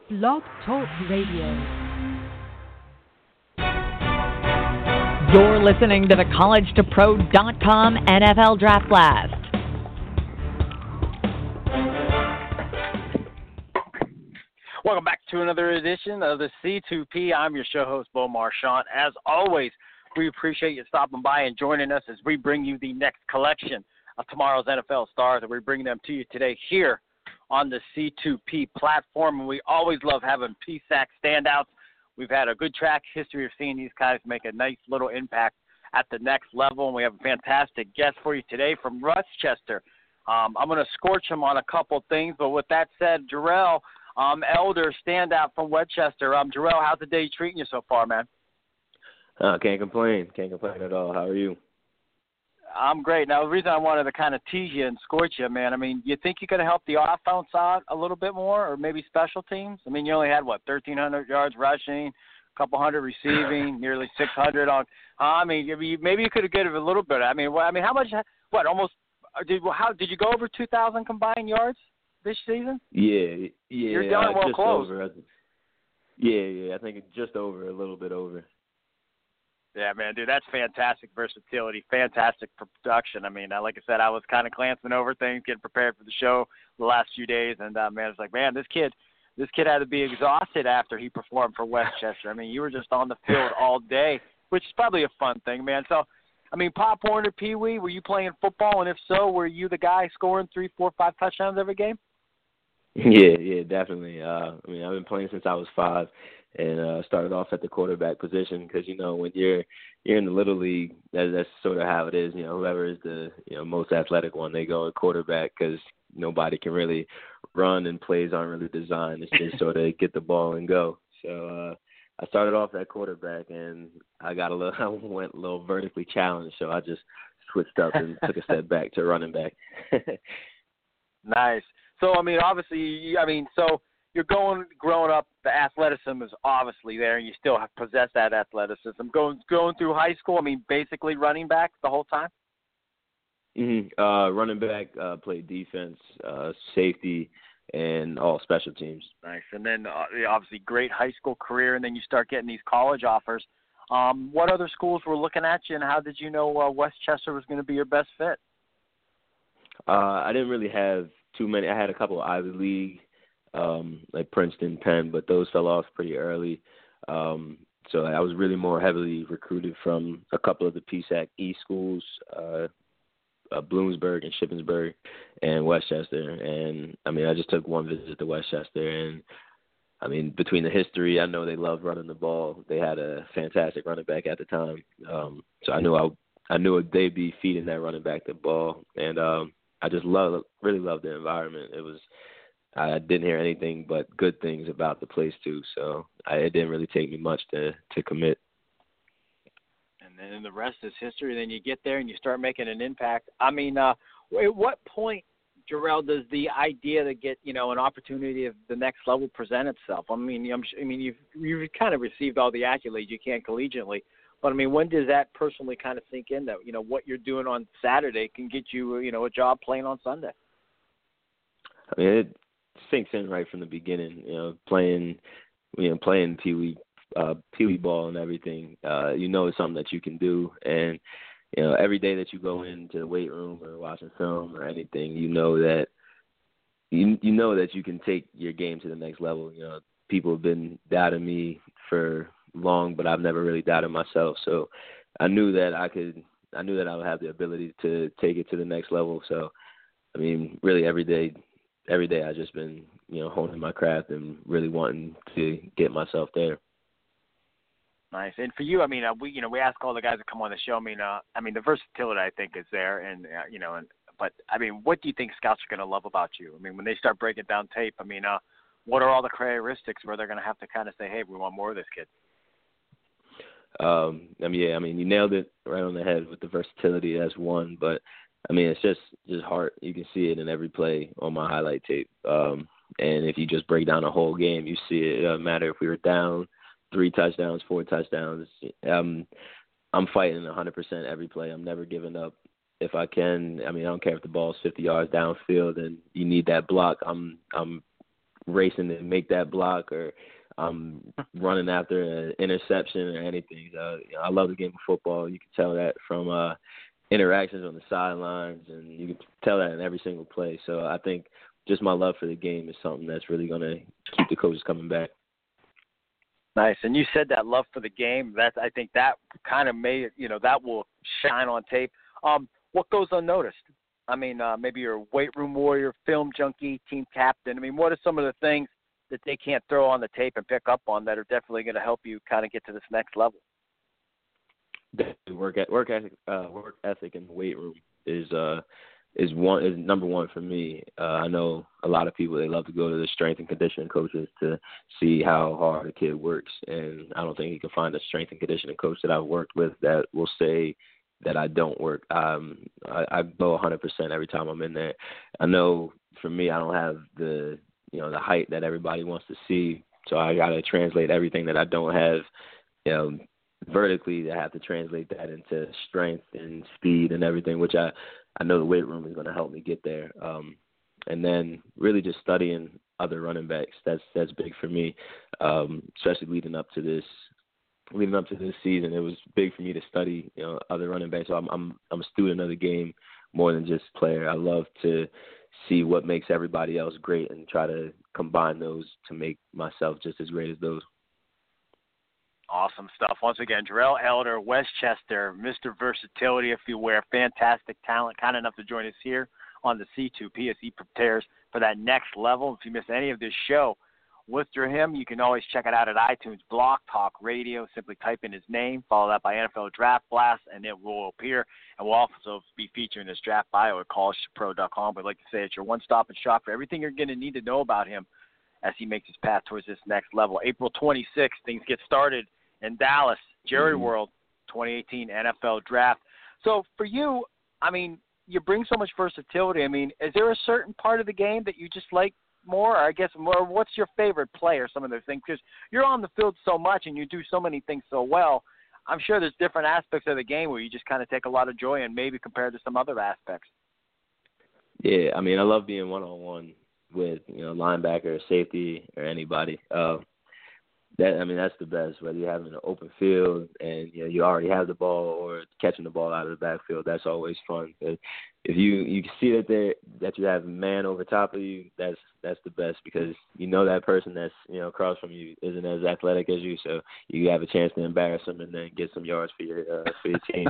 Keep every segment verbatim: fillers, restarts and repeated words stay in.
Blog Talk Radio. You're listening to the college to pro dot com N F L Draft Blast. Welcome back to another edition of the C two P. I'm your show host, Beau Marchant. As always, we appreciate you stopping by and joining us as we bring you the next collection of tomorrow's N F L stars, and we bring them to you today here on the C two P platform. And we always love having P S A C standouts. We've had a good track history of seeing these guys make a nice little impact at the next level, and we have a fantastic guest for you today from Westchester. Um, I'm going to scorch him on a couple things, but with that said, Jarrell um, Elder, standout from Westchester. Um, Jarrell, how's the day treating you so far, man? Uh, can't complain. Can't complain at all. How are you? I'm great. Now, the reason I wanted to kind of tease you and scorch you, man, I mean, you think you could help the offense out a little bit more, or maybe special teams? I mean, you only had, what, thirteen hundred yards rushing, a couple hundred receiving, nearly six hundred on. Uh, I mean, maybe you could have given it a little bit. I mean, well, I mean, how much? What, almost? Did how did you go over two thousand combined yards this season? Yeah, yeah. You're done uh, well just close. Over. Yeah, yeah. I think it's just over, a little bit over. Yeah, man, dude, that's fantastic versatility, fantastic production. I mean, uh, like I said, I was kind of glancing over things, getting prepared for the show the last few days, and uh, man, it's like, man, this kid, this kid had to be exhausted after he performed for Westchester. I mean, you were just on the field all day, which is probably a fun thing, man. So, I mean, Pop Warner, Pee Wee, were you playing football, and if so, were you the guy scoring three, four, five touchdowns every game? Yeah, yeah, definitely. Uh, I mean, I've been playing since I was five, and uh, started off at the quarterback position because, you know, when you're you're in the little league, that, that's sort of how it is. You know, whoever is the you know most athletic one, they go at quarterback because nobody can really run and plays aren't really designed. It's just sort of get the ball and go. So uh, I started off at quarterback, and I got a little, I went a little vertically challenged, so I just switched up and took a step back to running back. Nice. So, I mean, obviously, I mean, so you're going, growing up, the athleticism is obviously there, and you still have possess that athleticism. Going going through high school, I mean, basically running back the whole time? Mm-hmm. Uh, running back, uh, played defense, uh, safety, and all special teams. Nice. And then, uh, obviously, great high school career, and then you start getting these college offers. Um, what other schools were looking at you, and how did you know uh, Westchester was going to be your best fit? Uh, I didn't really have too many. I had a couple of Ivy League, um, like Princeton, Penn, but those fell off pretty early. Um, so I was really more heavily recruited from a couple of the P S A C East schools, uh, uh, Bloomsburg and Shippensburg and Westchester. And, I mean, I just took one visit to Westchester. And, I mean, between the history, I know they love running the ball. They had a fantastic running back at the time. Um, so I knew I, I knew they'd be feeding that running back the ball. And, um, I just love, really loved the environment. It was, I didn't hear anything but good things about the place too. So I, it didn't really take me much to, to commit. And then the rest is history. Then you get there and you start making an impact. I mean, uh, at what point, Jarrell, does the idea to get, you know, an opportunity of the next level present itself? I mean, I'm, I mean, you've you've kind of received all the accolades you can collegiately. But, I mean, when does that personally kind of sink in that, you know, what you're doing on Saturday can get you, you know, a job playing on Sunday? I mean, it sinks in right from the beginning, you know, playing, you know, playing Pee Wee, uh, Pee Wee ball and everything. Uh, you know it's something that you can do. And, you know, every day that you go into the weight room or watching film or anything, you know that you, you know that you can take your game to the next level. You know, people have been doubting me for long, but I've never really doubted myself. So I knew that I could, I knew that I would have the ability to take it to the next level. So, I mean, really every day, every day I've just been, you know, honing my craft and really wanting to get myself there. Nice. And for you, I mean, uh, we, you know, we ask all the guys that come on the show. I mean, uh, I mean, the versatility I think is there, and uh, you know, and but I mean, what do you think scouts are going to love about you? I mean, when they start breaking down tape, I mean, uh, what are all the characteristics where they're going to have to kind of say, hey, we want more of this kid? Um, I mean, yeah, I mean, you nailed it right on the head with the versatility as one, but I mean, it's just, just heart. You can see it in every play on my highlight tape. Um, and if you just break down a whole game, you see it. It doesn't matter if we were down three touchdowns, four touchdowns. Um, I'm fighting one hundred percent every play. I'm never giving up. If I can, I mean, I don't care if the ball's fifty yards downfield and you need that block. I'm, I'm racing to make that block or I'm running after an interception or anything. Uh, you know, I love the game of football. You can tell that from uh, interactions on the sidelines, and you can tell that in every single play. So I think just my love for the game is something that's really going to keep the coaches coming back. Nice. And you said that love for the game. That's, I think that kind of made, you know, that will shine on tape. Um, what goes unnoticed? I mean, uh, maybe you're a weight room warrior, film junkie, team captain. I mean, what are some of the things that they can't throw on the tape and pick up on that are definitely going to help you kind of get to this next level? Definitely work at work ethic, uh, work ethic in the weight room is uh is one is number one for me. Uh, I know a lot of people, they love to go to the strength and conditioning coaches to see how hard a kid works, and I don't think you can find a strength and conditioning coach that I've worked with that will say that I don't work. Um, I, I go one hundred percent every time I'm in there. I know for me, I don't have the you know the height that everybody wants to see, so I got to translate everything that I don't have. You know, vertically, I have to translate that into strength and speed and everything, which I, I know the weight room is going to help me get there. Um, and then really just studying other running backs. That's that's big for me, um, especially leading up to this leading up to this season. It was big for me to study you know other running backs. So I'm I'm I'm a student of the game more than just player. I love to see what makes everybody else great and try to combine those to make myself just as great as those. Awesome stuff. Once again, Jerrell Elder, Westchester, Mister Versatility, if you will, fantastic talent, kind enough to join us here on the C two P as he prepares for that next level. If you miss any of this show, look through him. You can always check it out at iTunes, Block Talk Radio. Simply type in his name, follow that by N F L Draft Blast, and it will appear. And we'll also be featuring his draft bio at college to pro dot com. We'd like to say it's your one-stop and shop for everything you're going to need to know about him as he makes his path towards this next level. April twenty-sixth, things get started in Dallas, Jerry mm-hmm. World, twenty eighteen N F L Draft. So for you, I mean, you bring so much versatility. I mean, is there a certain part of the game that you just like more? Or I guess more, what's your favorite play or some of those things? Because you're on the field so much and you do so many things so well. I'm sure there's different aspects of the game where you just kind of take a lot of joy in, maybe compared to some other aspects. Yeah, I mean, I love being one-on-one with, you know, linebacker, safety, or anybody. Uh, That I mean, that's the best, whether you're having an open field and you know you already have the ball or catching the ball out of the backfield. That's always fun. But if you you can see that there that you have a man over top of you, that's that's the best because you know that person that's you know across from you isn't as athletic as you, so you have a chance to embarrass them and then get some yards for your uh, for your team.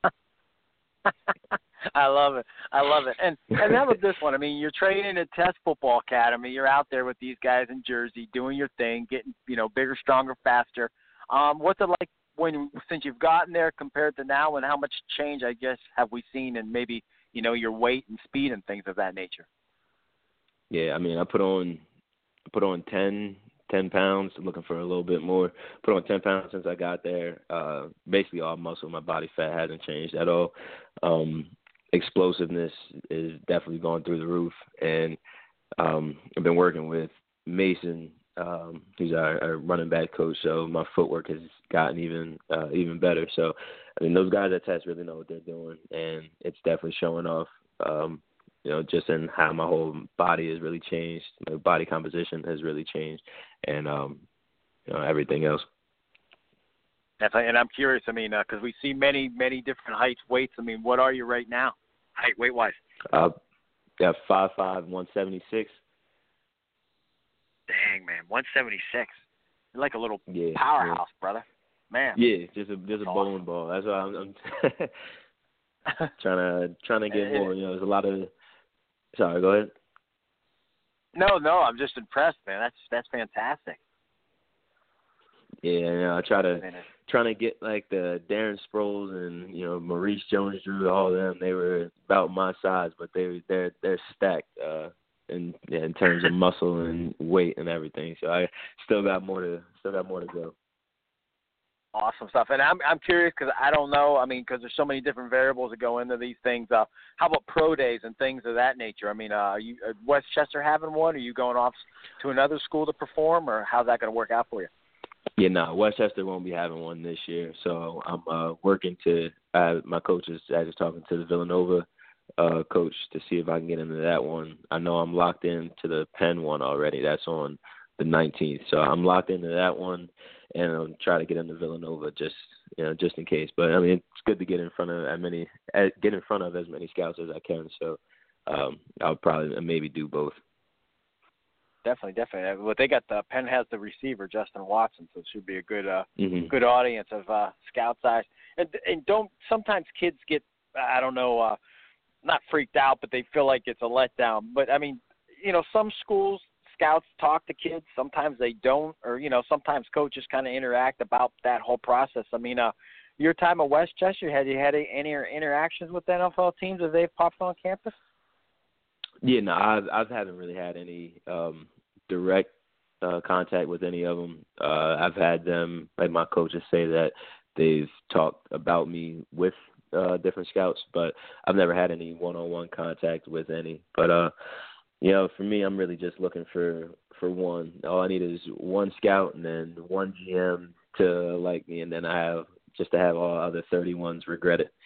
I love it. I love it. And and how about this one? I mean, you're training at Test Football Academy. You're out there with these guys in Jersey doing your thing, getting, you know, bigger, stronger, faster. Um, what's it like when since you've gotten there compared to now, and how much change, I guess, have we seen in maybe, you know, your weight and speed and things of that nature? Yeah, I mean, I put on I put on ten, ten pounds, looking for a little bit more. Put on ten pounds since I got there. Uh, basically, all muscle, my body fat hasn't changed at all. Um, explosiveness is definitely going through the roof, and um, I've been working with Mason, um, who's our, our running back coach. So my footwork has gotten even uh, even better. So I mean, those guys at Test really know what they're doing, and it's definitely showing off. Um, you know, just in how my whole body has really changed. My body composition has really changed, and um, you know, everything else. Definitely, and I'm curious. I mean, because uh, we see many, many different heights, weights. I mean, what are you right now, height, weight wise? Uh, yeah, five five, one seventy six. Dang, man, one seventy six. You're like a little yeah, powerhouse, yeah. brother. Man. Yeah, just a just That's a awesome. bowling ball. That's why I'm, I'm trying to trying to get more. You know, there's a lot of. Sorry, go ahead. No, no, I'm just impressed, man. That's that's fantastic. Yeah, you know, I try to trying to get like the Darren Sproles and you know Maurice Jones-Drew, all of them. They were about my size, but they they're they're stacked uh, in yeah, in terms of muscle and weight and everything. So I still got more to still got more to go. Awesome stuff. And I'm I'm curious because I don't know. I mean, because there's so many different variables that go into these things. Uh, how about pro days and things of that nature? I mean, uh, are you uh, Westchester having one? Are you going off to another school to perform, or how's that going to work out for you? Yeah, no, Westchester won't be having one this year. So I'm uh, working to uh, my coaches. I was talking to the Villanova uh, coach to see if I can get into that one. I know I'm locked into the Penn one already. That's on the nineteenth, so I'm locked into that one, and I'll try to get into Villanova just you know just in case. But I mean, it's good to get in front of as many get in front of as many scouts as I can. So um, I'll probably maybe do both. Definitely, definitely. Well, they got the Penn has the receiver Justin Watson, so it should be a good, uh, mm-hmm. good audience of uh, scouts. Eyes. And and don't sometimes kids get I don't know, uh, not freaked out, but they feel like it's a letdown. But I mean, you know, some schools scouts talk to kids, sometimes they don't, or you know, sometimes coaches kind of interact about that whole process. I mean, uh, your time at Westchester, had you had any interactions with N F L teams as they've popped on campus? Yeah, no, I've I haven't really had any um, direct uh, contact with any of them. Uh, I've had them, like my coaches, say that they've talked about me with uh, different scouts, but I've never had any one-on-one contact with any. But uh, you know, for me, I'm really just looking for for one. All I need is one scout and then one G M to like me, and then I have just to have all other thirty-ones regret it.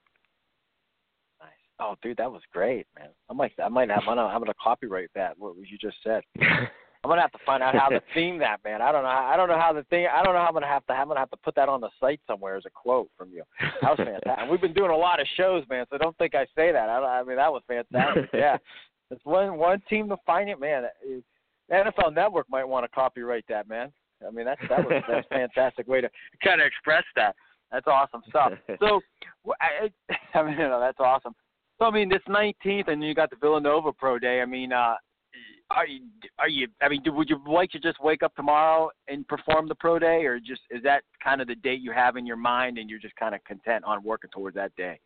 Oh, dude, that was great, man. I might, I might have, I'm gonna, I'm gonna copyright that. What you just said. I'm gonna have to find out how to theme that, man. I don't know. I don't know how the thing. I don't know how I'm gonna have to. I'm gonna have to put that on the site somewhere as a quote from you. That was fantastic. And we've been doing a lot of shows, man. So don't think I say that. I, I mean, that was fantastic. Yeah, it's one one team to find it, man. The N F L Network might want to copyright that, man. I mean, that's that was that's a fantastic way to kind of express that. That's awesome stuff. So, I, I mean, you know, that's awesome. So, I mean, this nineteenth, and you got the Villanova Pro Day. I mean, uh, are you, are you, I mean, do, would you like to just wake up tomorrow and perform the Pro Day, or just is that kind of the date you have in your mind and you're just kind of content on working towards that day?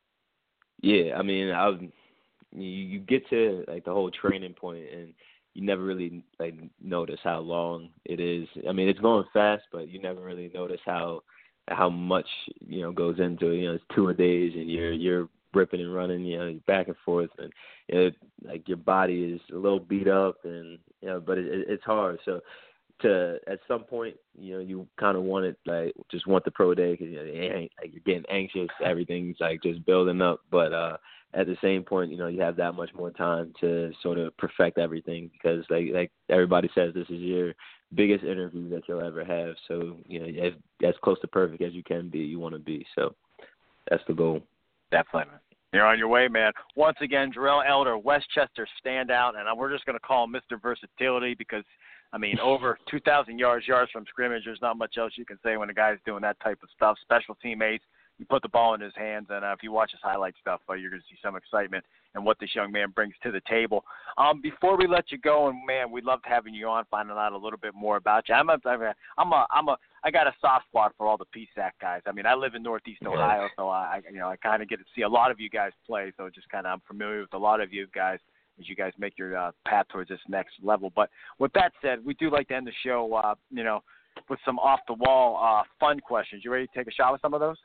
Yeah, I mean, I was, you, you get to, like, the whole training point, and you never really, like, notice how long it is. I mean, it's going fast, but you never really notice how how much, you know, goes into it. You know, it's two a days, and you're you're ripping and running, you know, back and forth, and you know, like your body is a little beat up, and you know, but it, it, it's hard. So, to at some point, you know, you kind of want it, like, just want the pro day because you know, it like you're getting anxious, everything's like just building up. But uh, at the same point, you know, you have that much more time to sort of perfect everything because, like, like everybody says, this is your biggest interview that you'll ever have. So, you know, as, as close to perfect as you can be, you want to be. So, that's the goal. Definitely. You're on your way, man. Once again, Jerrell Elder, Westchester standout, and we're just going to call him Mister Versatility because, I mean, over two thousand yards, yards from scrimmage, there's not much else you can say when a guy's doing that type of stuff. Special teammates, you put the ball in his hands, and uh, if you watch his highlight stuff, uh, you're going to see some excitement and what this young man brings to the table. Um, before we let you go, and man, we loved having you on, finding out a little bit more about you. I'm a, I'm a, I'm a, I'm a I got a soft spot for all the P S A C guys. I mean, I live in Northeast Ohio, so I, you know, I kind of get to see a lot of you guys play. So just kind of, I'm familiar with a lot of you guys as you guys make your uh, path towards this next level. But with that said, we do like to end the show, uh, you know, with some off the wall uh, fun questions. You ready to take a shot with some of those?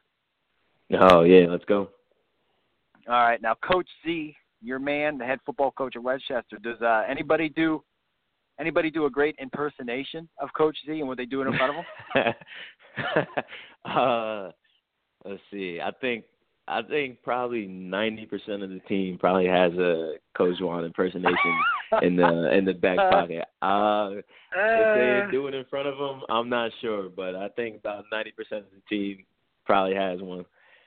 Oh yeah, let's go. All right, now Coach Z, your man, the head football coach at Westchester. Does uh, anybody do? Anybody do a great impersonation of Coach Z, and would they do it in front of him? uh, let's see. I think I think probably ninety percent of the team probably has a Coach Juan impersonation in the in the back pocket. Uh, if they do it in front of him, I'm not sure, but I think about ninety percent of the team probably has one.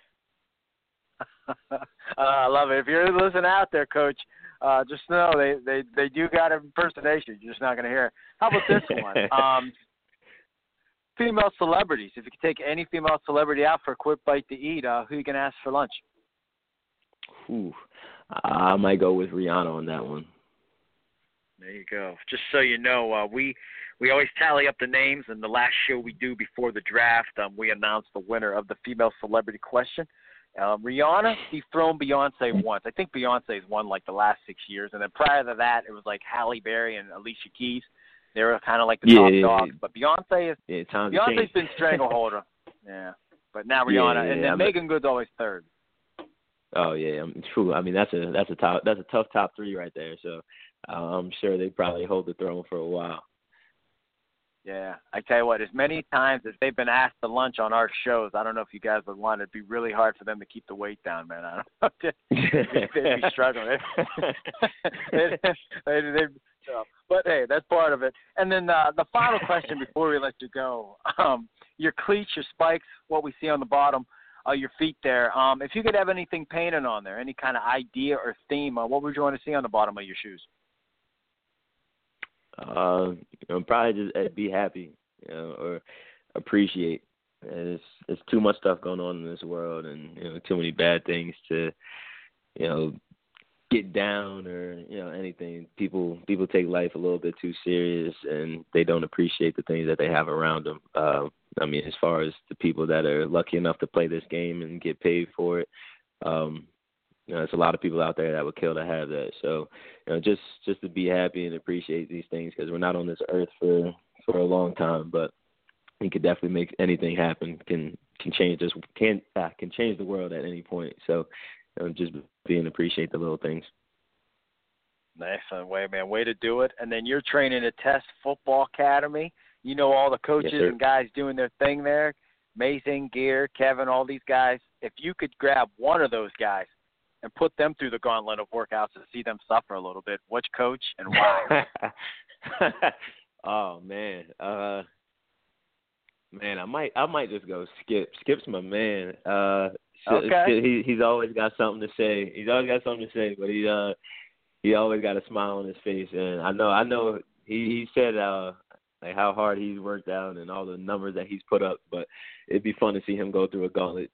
uh, I love it. If you're listening out there, Coach, uh, just know they, they, they do got an impersonation. You're just not going to hear it. How about this one? Um, female celebrities. If you could take any female celebrity out for a quick bite to eat, uh, who you going to ask for lunch? Ooh, I might go with Rihanna on that one. There you go. Just so you know, uh, we we always tally up the names, and the last show we do before the draft, um, we announce the winner of the female celebrity question. Um, Rihanna dethroned Beyonce once. I think Beyonce's won like the last six years, and then prior to that, it was like Halle Berry and Alicia Keys. They were kind of like the yeah, top yeah, dogs, yeah. but Beyonce is yeah, Beyonce's been strangleholder. Yeah, but now Rihanna, yeah, yeah, and then I'm Megan Good's always third. Oh yeah, I'm true. I mean, that's a that's a top that's a tough top three right there. So uh, I'm sure they probably hold the throne for a while. Yeah, I tell you what, as many times as they've been asked to lunch on our shows, I don't know if you guys would want it. It'd be really hard for them to keep the weight down, man. I don't know. They'd, they'd be struggling. they'd, they'd, they'd, so, but, hey, that's part of it. And then uh, the final question before we let you go, um, your cleats, your spikes, what we see on the bottom, uh, your feet there, um, if you could have anything painted on there, any kind of idea or theme, uh, what would you want to see on the bottom of your shoes? Uh, you know, probably just uh, be happy, you know, or appreciate. And it's it's too much stuff going on in this world, and you know, too many bad things to, you know, get down or you know anything. People people take life a little bit too serious, and they don't appreciate the things that they have around them. Uh, I mean, as far as the people that are lucky enough to play this game and get paid for it. Um, You know, there's a lot of people out there that would kill to have that. So, you know, just just to be happy and appreciate these things, because we're not on this earth for for a long time. But we could definitely make anything happen. Can can change this can uh, can change the world at any point. So, you know, just be and appreciate the little things. Excellent way, man. Way to do it. And then you're training at Test Football Academy. You know all the coaches Yes, and guys doing their thing there. Mason, Gear, Kevin, all these guys. If you could grab one of those guys and put them through the gauntlet of workouts to see them suffer a little bit, which coach and why? Oh man, uh, man, I might, I might just go Skip. Skip's my man. Uh, okay. He he's always got something to say. He's always got something to say, but he uh, he always got a smile on his face, and I know, I know. He he said uh, like how hard he's worked out and all the numbers that he's put up, but it'd be fun to see him go through a gauntlet.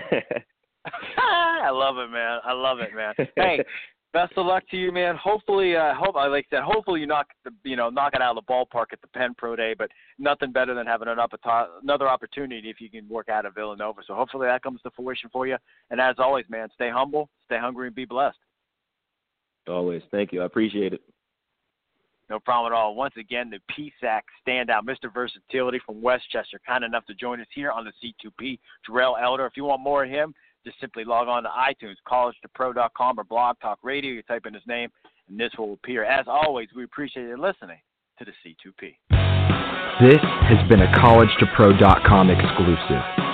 I love it, man. I love it, man. Hey, best of luck to you, man. Hopefully, uh, hope like I said, hopefully you knock the, you know, knock it out of the ballpark at the Penn Pro Day. But nothing better than having an up another opportunity if you can work out of Villanova. So hopefully that comes to fruition for you. And as always, man, stay humble, stay hungry, and be blessed. Always, thank you. I appreciate it. No problem at all. Once again, the P S A C standout, Mister Versatility from Westchester, kind enough to join us here on the C two P. Jarrell Elder. If you want more of him, just simply log on to iTunes, college to pro dot com, or Blog Talk Radio. You type in his name, and this will appear. As always, we appreciate you listening to the C two P. This has been a college to pro dot com exclusive.